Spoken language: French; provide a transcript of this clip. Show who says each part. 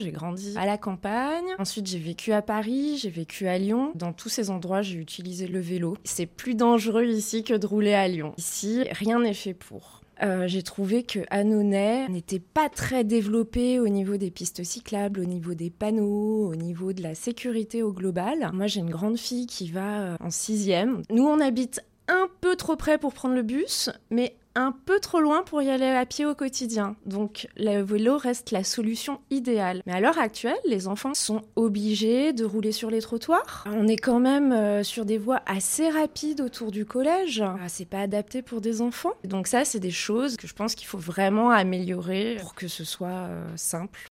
Speaker 1: J'ai grandi à la campagne. Ensuite, j'ai vécu à Paris, j'ai vécu à Lyon. Dans tous ces endroits, j'ai utilisé le vélo. C'est plus dangereux ici que de rouler à Lyon. Ici, rien n'est fait pour. J'ai trouvé que Annonay n'était pas très développé au niveau des pistes cyclables, au niveau des panneaux, au niveau de la sécurité au global. Moi, j'ai une grande fille qui va en 6e. Nous, on habite un peu trop près pour prendre le bus, mais un peu trop loin pour y aller à pied au quotidien. Donc le vélo reste la solution idéale. Mais à l'heure actuelle, les enfants sont obligés de rouler sur les trottoirs. On est quand même sur des voies assez rapides autour du collège. C'est pas adapté pour des enfants. Donc ça, c'est des choses que je pense qu'il faut vraiment améliorer pour que ce soit simple